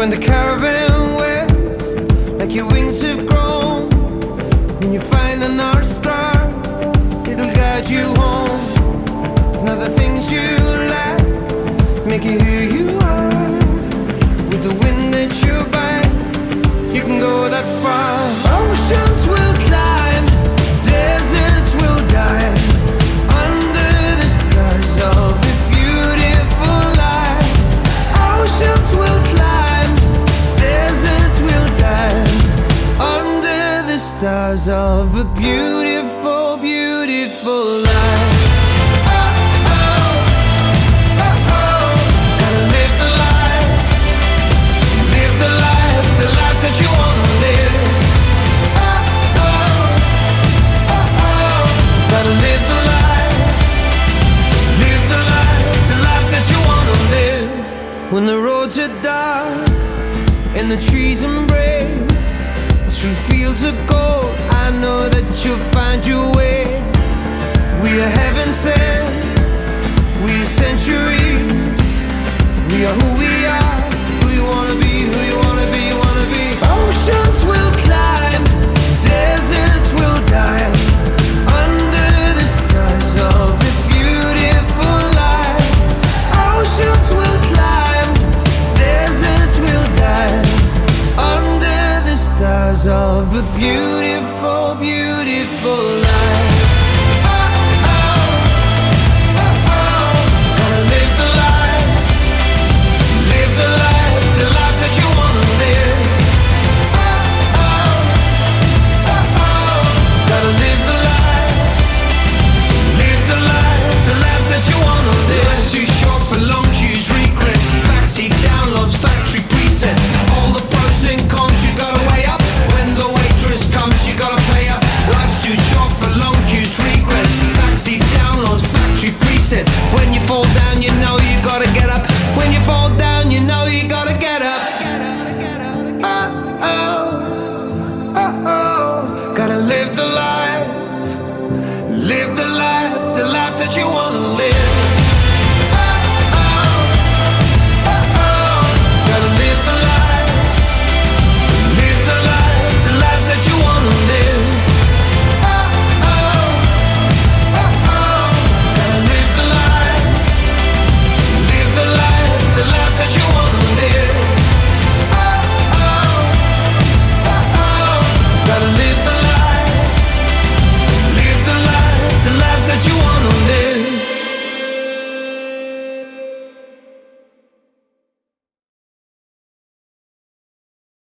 When the caravan west, like your wings have grown, when you find the North Star, it'll guide you home. It's not the things you lack make you who you are. With the wind at your back, you can go that far. Oceans will climb, deserts will die, under the stars of a beautiful life. Oceans will climb, deserts will die, under the stars of a beautiful, beautiful life. When the roads are dark and the trees embrace, through fields of gold, I know that you'll find your way. We are heaven sent, we are centuries, we are who we